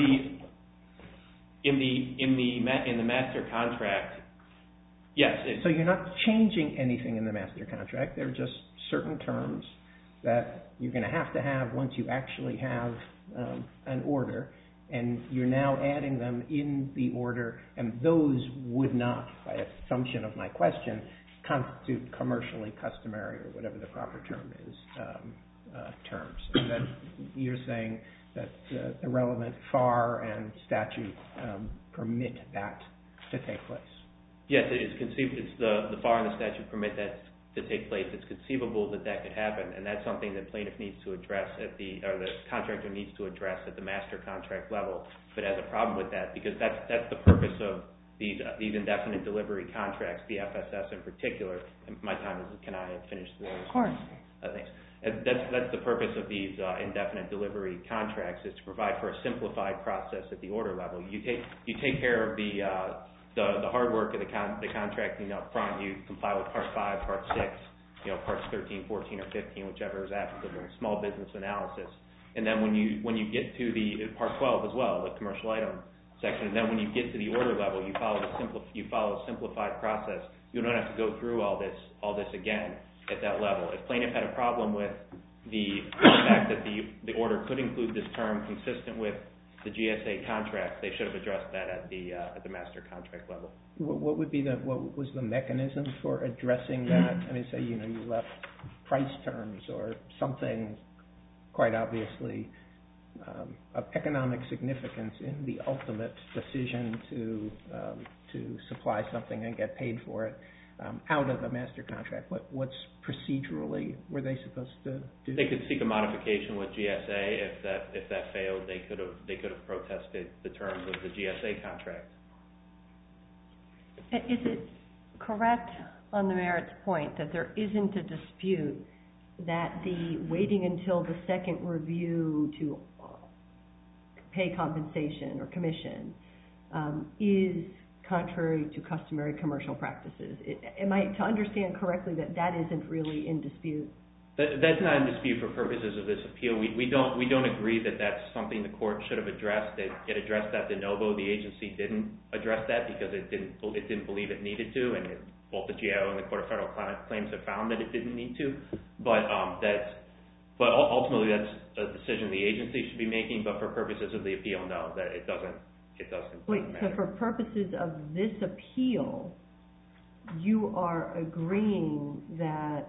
in the in the in the master contract, yes. It, so you're not changing anything in the master contract. There are just certain terms that you're going to have to have once you actually have um, an order, and you're now adding them in the order, and those would not, by assumption of my question, constitute commercially customary or whatever the proper term is, um, uh, terms. And then you're saying that uh, the relevant F A R and statute um, permit that to take place. Yes, it is conceivable. It's the the F A R and the statute permit that to take place. It's conceivable that that could happen, and that's something that plaintiff needs to address at the or the contractor needs to address at the master contract level. But has a problem with that because that's that's the purpose of these uh, these indefinite delivery contracts, the F S S in particular. And my time is. Can I finish the? Of course. Uh, thanks. And that's that's the purpose of these uh, indefinite delivery contracts, is to provide for a simplified process at the order level. You take you take care of the uh, the, the hard work of the con- the contracting up front. You comply with Part Five, Part Six, you know, Parts thirteen, fourteen, or fifteen, whichever is applicable. Small business analysis, and then when you when you get to the Part twelve as well, the commercial item section, and then when you get to the order level, you follow the simpli- you follow a simplified process. You don't have to go through all this all this again at that level. If plaintiff had a problem with the fact that the the order could include this term consistent with the G S A contract, they should have addressed that at the uh, at the master contract level. What would be the what was the mechanism for addressing that? I mean, say you know you left price terms or something quite obviously um, of economic significance in the ultimate decision to um, to supply something and get paid for it um, out of the master contract. What what's procedurally were they supposed to do? They could seek a modification with G S A. If that if that failed, they could have they could have protested the terms of the G S A contract. Is it correct on the merits point that there isn't a dispute that the waiting until the second review to pay compensation or commission um, is contrary to customary commercial practices? It, am I to understand correctly that that isn't really in dispute? That, that's not in dispute for purposes of this appeal. We, we don't we don't agree that that's something the court should have addressed. It, it addressed that de novo. The agency didn't address that because it didn't it didn't believe it needed to, and it, both the G A O and the Court of Federal Claims have found that it didn't need to. But um, that's but ultimately that's a decision the agency should be making. But for purposes of the appeal, no, that it doesn't it doesn't. Wait, matter. so for purposes of this appeal, you are agreeing that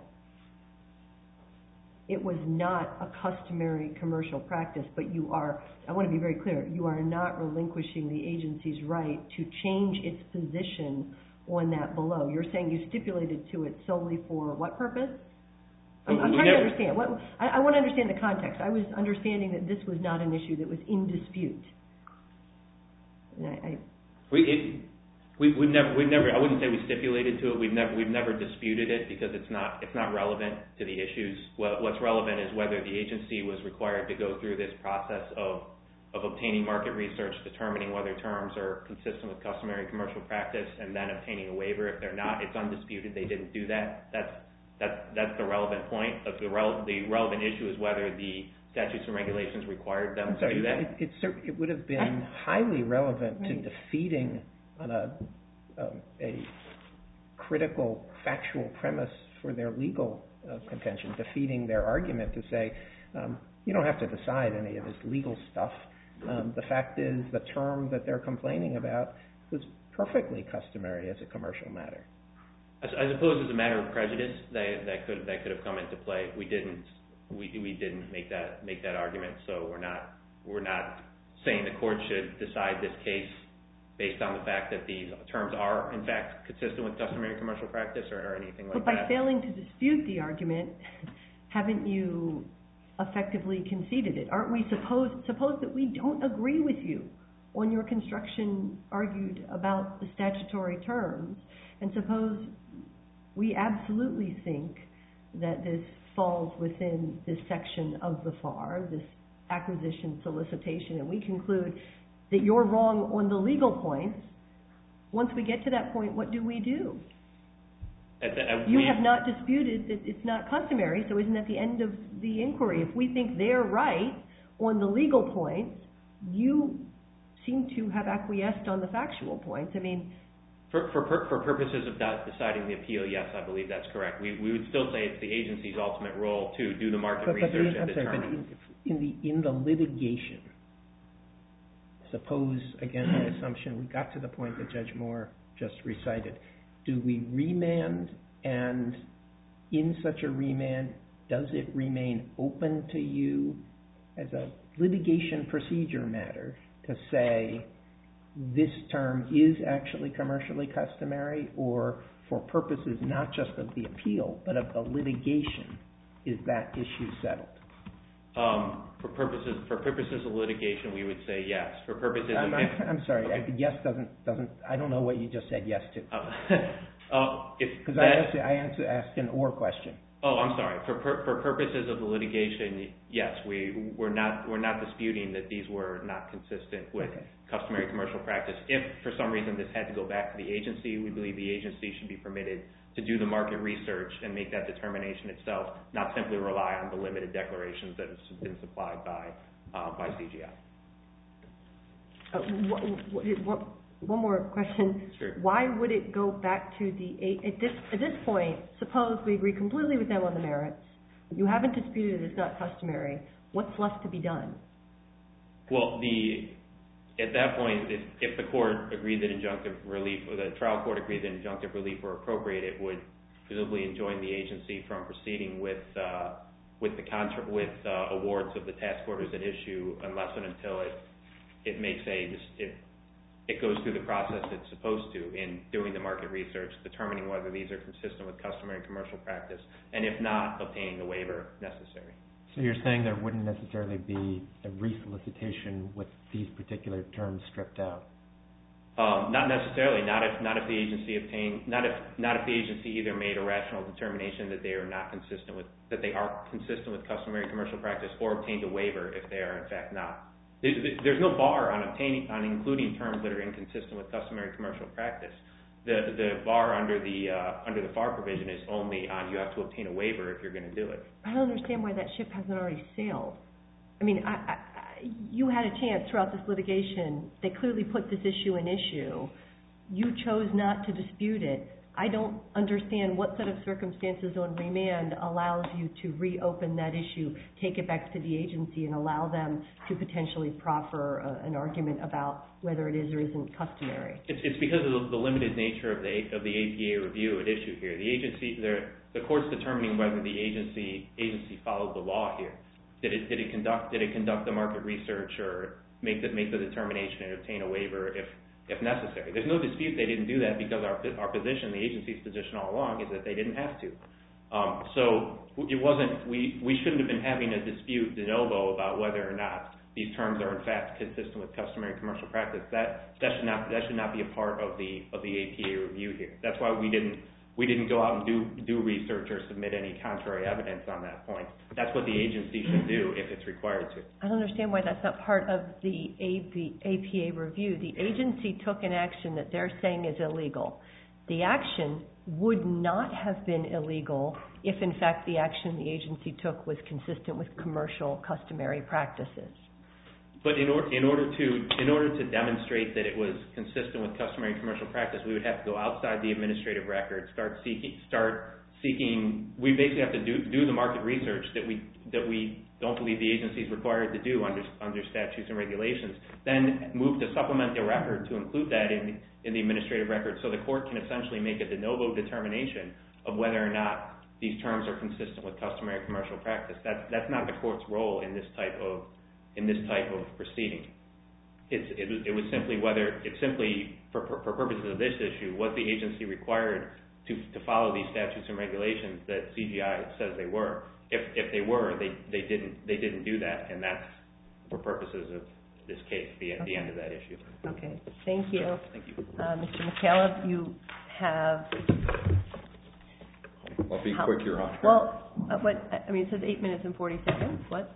it was not a customary commercial practice, but you are, I want to be very clear, you are not relinquishing the agency's right to change its position on that below. You're saying you stipulated to it solely for what purpose? I'm, I'm trying to understand. What, I, I want to understand the context. I was understanding that this was not an issue that was in dispute. And I, I, we, it, we, we've never, we've never, I wouldn't say we stipulated to it. We've never, we've never disputed it because it's not, it's not relevant to the issues. Well, what's relevant is whether the agency was required to go through this process of, of obtaining market research, determining whether terms are consistent with customary commercial practice, and then obtaining a waiver. If they're not, it's undisputed. They didn't do that. That's, That's, that's the relevant point. Of the, rele- the relevant issue is whether the statutes and regulations required them I'm sorry, to do that. It, it, it would have been highly relevant right. to defeating on a, um, a critical factual premise for their legal uh, contention, defeating their argument to say, um, you don't have to decide any of this legal stuff. Um, the fact is the term that they're complaining about was perfectly customary as a commercial matter. I suppose as a matter of prejudice, that, that could that could have come into play. We didn't we we didn't make that make that argument, so we're not we're not saying the court should decide this case based on the fact that these terms are in fact consistent with customary commercial practice or, or anything like that. But by that. failing to dispute the argument, haven't you effectively conceded it? Aren't we supposed suppose that we don't agree with you on your construction argued about the statutory terms, and suppose we absolutely think that this falls within this section of the F A R, this acquisition solicitation, and we conclude that you're wrong on the legal points. Once we get to that point, what do we do? At the, at you we, have not disputed that it's not customary, so isn't that the end of the inquiry? If we think they're right on the legal points, you seem to have acquiesced on the factual points. I mean, For, for, for purposes of that deciding the appeal, yes, I believe that's correct. We, we would still say it's the agency's ultimate role to do the market but, research but, and sorry, determine. But in, in, the, in the litigation, suppose, again, my assumption, we got to the point that Judge Moore just recited. Do we remand, and in such a remand, does it remain open to you as a litigation procedure matter to say, this term is actually commercially customary, or for purposes not just of the appeal, but of the litigation, is that issue settled? Um, for purposes for purposes of litigation, we would say yes. For purposes I'm, of... I'm, I'm sorry, okay. yes doesn't, doesn't, I don't know what you just said yes to. Because uh, uh, I, answer, I answer, asked an or question. Oh, I'm sorry. For per, for purposes of the litigation, yes, we we're not we're not disputing that these were not consistent with okay. customary commercial practice. If for some reason this had to go back to the agency, we believe the agency should be permitted to do the market research and make that determination itself, not simply rely on the limited declarations that have been supplied by uh, by C G I. Uh, what, what, One more question. Sure. Why would it go back to the, at this at this point, suppose we agree completely with them on the merits, you haven't disputed it's not customary, what's left to be done? Well, the at that point, if, if the court agreed that injunctive relief, or the trial court agreed that injunctive relief were appropriate, it would presumably enjoin the agency from proceeding with uh, with the contra- with uh, awards of the task orders at issue unless and until it it makes a it, it goes through the process it's supposed to in doing the market research, determining whether these are consistent with customary commercial practice, and if not, obtaining the waiver necessary. So you're saying there wouldn't necessarily be a resolicitation with these particular terms stripped out? Um, not necessarily. Not if not if the agency obtained not if not if the agency either made a rational determination that they are not consistent with that they are consistent with customary commercial practice, or obtained a waiver if they are in fact not. There's no bar on obtaining on including terms that are inconsistent with customary commercial practice. The the bar under the uh, under the F A R provision is only on you have to obtain a waiver if you're going to do it. I don't understand why that ship hasn't already sailed. I mean, I, I, you had a chance throughout this litigation. They clearly put this issue in issue. You chose not to dispute it. I don't understand what set of circumstances on remand allows you to reopen that issue, take it back to the agency, and allow them to potentially proffer uh, an argument about whether it is or isn't customary. It's, it's because of the, the limited nature of the of the A P A review at issue here. The agency, the the court's determining whether the agency agency followed the law here. Did it did it conduct did it conduct the market research or make the make the determination and obtain a waiver if if necessary. There's no dispute they didn't do that because our our position, the agency's position all along, is that they didn't have to. Um, so it wasn't we we shouldn't have been having a dispute de novo about whether or not these terms are in fact consistent with customary commercial practice. That that should not that should not be a part of the of the A P A review here. That's why we didn't we didn't go out and do do research or submit any contrary evidence on that point. That's what the agency should do if it's required to. I don't understand why that's not part of the A P A review. The agency took an action that they're saying is illegal. the action would not have been illegal if, in fact, the action the agency took was consistent with commercial customary practices. But in order, in order to in order to demonstrate that it was consistent with customary commercial practice, we would have to go outside the administrative record, start seeking, start seeking. We basically have to do do the market research that we that we don't believe the agency is required to do under under statutes and regulations. Then move to supplement the record to include that in in the administrative record, so the court can essentially make a de novo determination of whether or not these terms are consistent with customary commercial practice. That's that's not the court's role in this type of in this type of proceeding. It's, it, it was simply whether, it's simply, for, for purposes of this issue, was the agency required to, to follow these statutes and regulations that C G I says they were. If, if they were, they, they didn't they didn't do that, and that's for purposes of this case, the, okay. the end of that issue. Okay, thank you. Thank you. Uh, Mister McCaleb, you have... I'll be how, quick, Your Honor. Well, uh, what, I mean, it says eight minutes and forty seconds. What?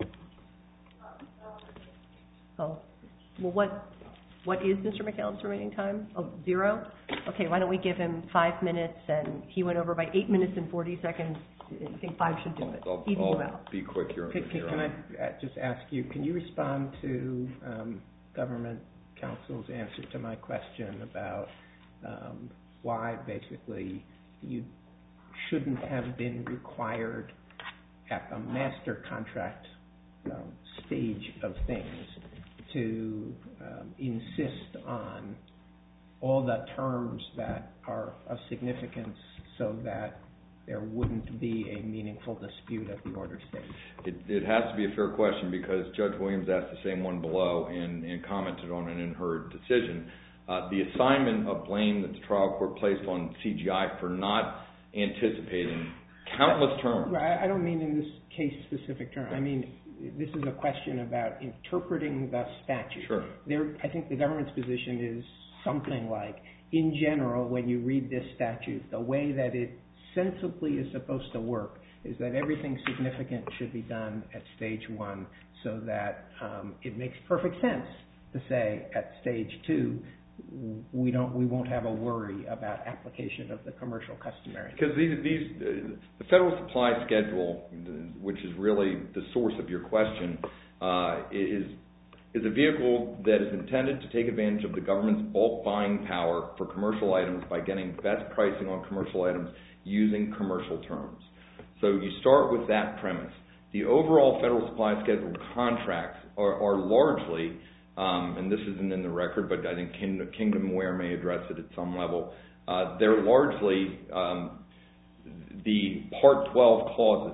Oh, well, what what is Mister McCaleb's remaining time? Oh, zero? Okay, why don't we give him five minutes, and he went over by eight minutes and forty seconds. I think five should do it. I'll, Even I'll you out. be quick, Your, Can, can, Your can Honor. I uh, just ask you, can you respond to um, government counsel's answer to my question about um, why basically you shouldn't have been required at the master contract um, stage of things to um, insist on all the terms that are of significance so that there wouldn't be a meaningful dispute at the order stage? It, it has to be a fair question because Judge Williams asked the same one below and, and commented on it in her decision. Uh, the assignment of blame that the trial court placed on C G I for not anticipating countless terms. I don't mean in this case specific term. I mean, this is a question about interpreting the statute. Sure. There, I think the government's position is something like, in general, when you read this statute, the way that it sensibly is supposed to work is that everything significant should be done at stage one, so that um, it makes perfect sense to say at stage two we don't we won't have a worry about application of the commercial customary. Because these these uh, the federal supply schedule, which is really the source of your question, uh, is is a vehicle that is intended to take advantage of the government's bulk buying power for commercial items by getting best pricing on commercial items using commercial terms. So you start with that premise. The overall federal supply schedule contracts are, are largely, um, and this isn't in the record, but I think Kingdom, Kingdom Ware may address it at some level, uh, they're largely um, the Part twelve clauses,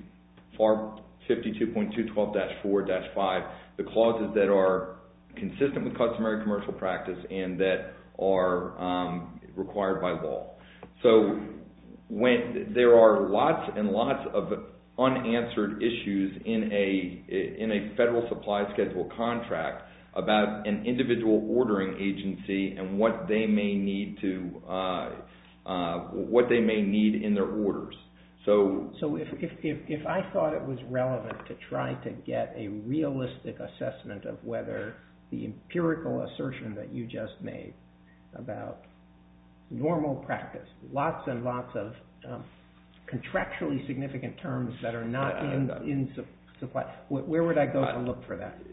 fifty-two point two twelve dash four dash five, the clauses that are consistent with customary commercial practice and that are um, required by law. So when there are lots and lots of unanswered issues in a in a federal supply schedule contract about an individual ordering agency and what they may need to uh, uh, what they may need in their orders. So, so if, if, if, if I thought it was relevant to try to get a realistic assessment of whether the empirical assertion that you just made about normal practice, lots and lots of um, contractually significant terms that are not in, in su- supply, where would I go to look for that?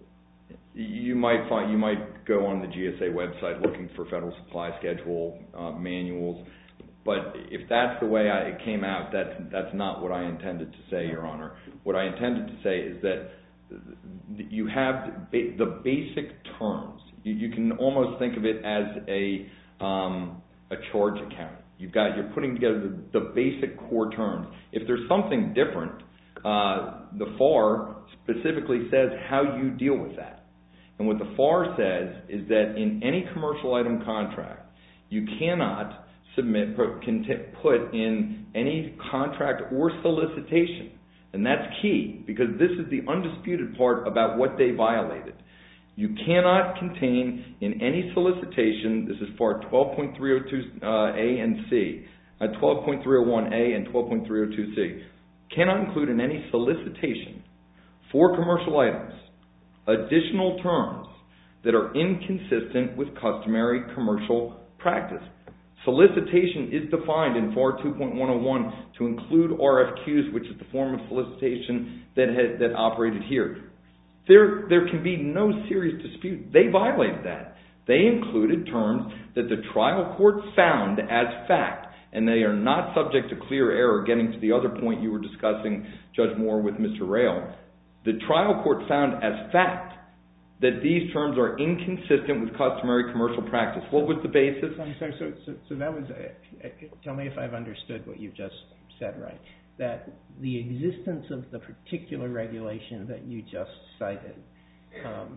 You might find you might go on the G S A website looking for federal supply schedule uh, manuals. But if that's the way I, it came out, that's, that's not what I intended to say, Your Honor. What I intended to say is that you have the basic terms. You, you can almost think of it as a, um, a charge account. You've got, you're putting together the, the basic core terms. If there's something different, uh, the F A R specifically says how you deal with that. And what the F A R says is that in any commercial item contract, you cannot submit, can t- put in any contract or solicitation. And that's key, because this is the undisputed part about what they violated. You cannot contain in any solicitation, this is for twelve point three oh two uh, A and C, uh, twelve point three oh one A and twelve point three oh two C, cannot include in any solicitation for commercial items additional terms that are inconsistent with customary commercial practice. Solicitation is defined in F A R two point one oh one to include R F Qs, which is the form of solicitation that had, that operated here. There, there can be no serious dispute. They violated that. They included terms that the trial court found as fact, and they are not subject to clear error, getting to the other point you were discussing, Judge Moore, with Mister Rail. The trial court found as fact that these terms are inconsistent with customary commercial practice. What was the basis? I'm sorry, so, so, so that was, uh, tell me if I've understood what you just said right, that the existence of the particular regulation that you just cited um,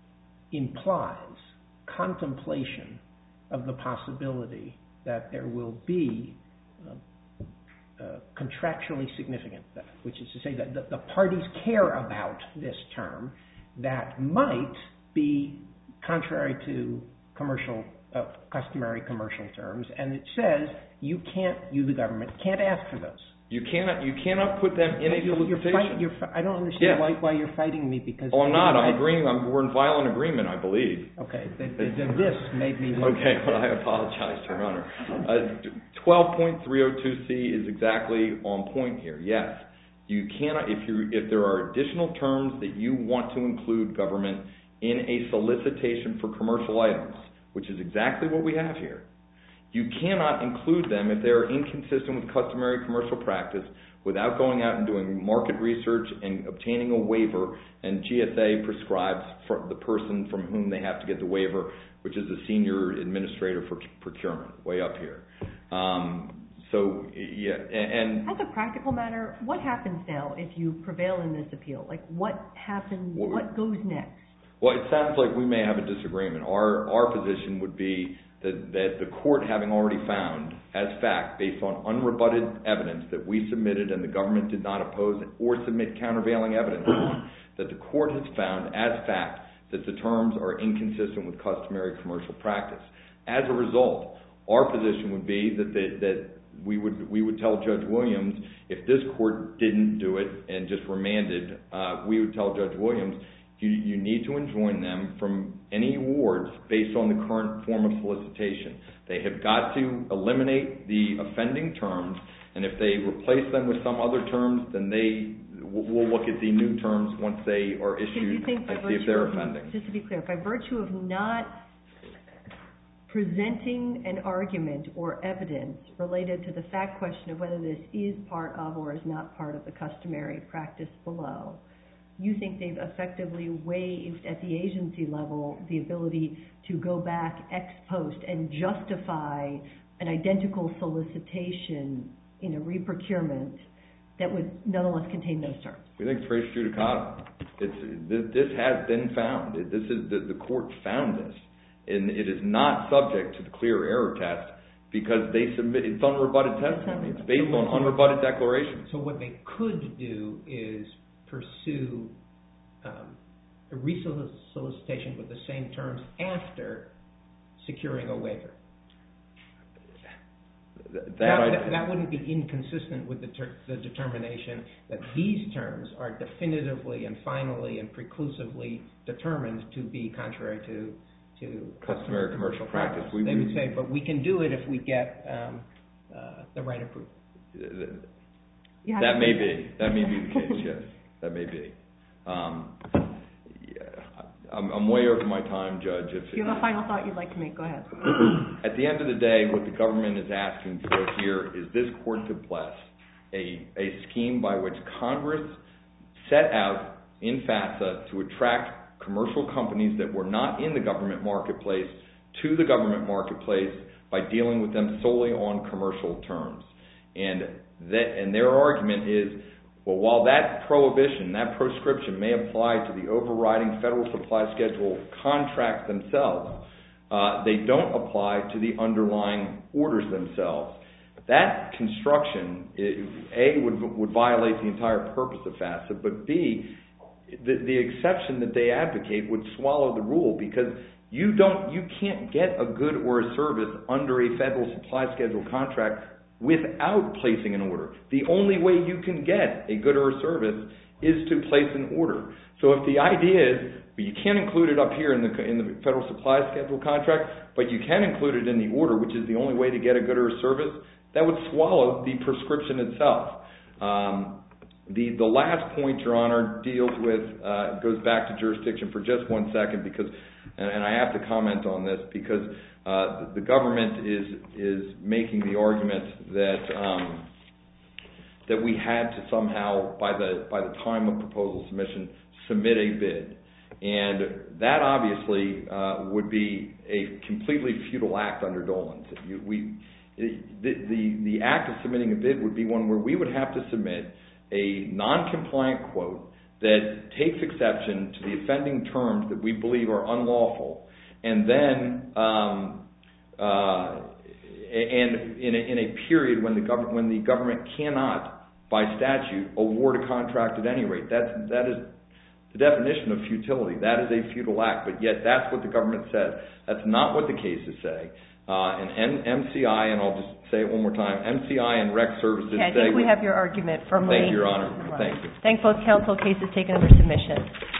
implies contemplation of the possibility that there will be uh, uh, contractually significant theft, which is to say that the, the parties care about this term that might be contrary to commercial, uh, customary commercial terms, and it says you can't, you the government, can't ask for those. You cannot, you cannot put them in a You're, you're solicitation. fight, you're, I don't understand Yes. why, why you're fighting me because... Oh, I'm not. I'm I, agreeing. I'm, we're in violent agreement, I believe. Okay, then, then this made me... Okay, well, I apologize, Your Honor. Uh, twelve point three oh two C is exactly on point here. Yes, you cannot, if you if there are additional terms that you want to include, government, in a solicitation for commercial items, which is exactly what we have here, you cannot include them if they are inconsistent with customary commercial practice without going out and doing market research and obtaining a waiver, and G S A prescribes for the person from whom they have to get the waiver, which is the senior administrator for procurement, way up here. Um, so, yeah, and... As a practical matter, what happens now if you prevail in this appeal? Like, what happens, what, what goes next? Well, it sounds like we may have a disagreement. Our, our position would be that, that the court, having already found as fact, based on unrebutted evidence that we submitted and the government did not oppose or submit countervailing evidence on, that the court has found as fact that the terms are inconsistent with customary commercial practice. As a result, our position would be that, that, that we would we would tell Judge Williams, if this court didn't do it and just remanded, uh, we would tell Judge Williams, You, you need to enjoin them from any awards based on the current form of solicitation. They have got to eliminate the offending terms, and if they replace them with some other terms, then they we'll look at the new terms once they are issued and see if they're offending. Just to be clear, by virtue of not presenting an argument or evidence related to the fact question of whether this is part of or is not part of the customary practice below, you think they've effectively waived at the agency level the ability to go back ex post and justify an identical solicitation in a reprocurement that would nonetheless contain those terms? We think it's res judicata. It's, this, this has been found. This is the, the court found this, and it is not subject to the clear error test because they submit it's unrebutted testimony. It's based on unrebutted declarations. So what they could do is pursue um, a re-solicitation with the same terms after securing a waiver. That, that, I, that, that wouldn't be inconsistent with the, ter- the determination that these terms are definitively and finally and preclusively determined to be contrary to, to customary commercial practice. practice. We, they would say, but we can do it if we get um, uh, the right approval. That may be. That may be the case, yes. That may be. Um, yeah, I'm, I'm way over my time, Judge. If, Do you have a final thought you'd like to make? Go ahead. At the end of the day, what the government is asking for here is this court to bless a, a scheme by which Congress set out in FAFSA to attract commercial companies that were not in the government marketplace to the government marketplace by dealing with them solely on commercial terms. And that, and their argument is, well, while that prohibition, that proscription may apply to the overriding Federal Supply Schedule contracts themselves, uh, they don't apply to the underlying orders themselves. That construction, it, A, would, would violate the entire purpose of FAFSA, but B, the, the exception that they advocate would swallow the rule because you don't, you can't get a good or a service under a Federal Supply Schedule contract without placing an order. The only way you can get a good or a service is to place an order. So if the idea is But you can't include it up here in the in the Federal Supply Schedule contract, but you can include it in the order, which is the only way to get a good or a service. That would swallow the prescription itself. Um, the the last point, Your Honor, deals with uh, goes back to jurisdiction for just one second, because, and, and I have to comment on this because uh, the, the government is is making the argument that um, that we had to somehow, by the by the time of proposal submission, submit a bid. And that obviously uh, would be a completely futile act under Dolan. You, we, the, the, the act of submitting a bid would be one where we would have to submit a non-compliant quote that takes exception to the offending terms that we believe are unlawful, and then um, uh, and in a, in a period when the government when the government cannot, by statute, award a contract at any rate. That's that is the definition of futility. That is a futile act, but yet that's what the government says. That's not what the cases say. Uh, and M C I, and I'll just say it one more time, M C I and Rec Services okay, I say... think we have your argument firmly. Thank you, Your Honor. Thank you. Thank both counsel. Case is taken under submission.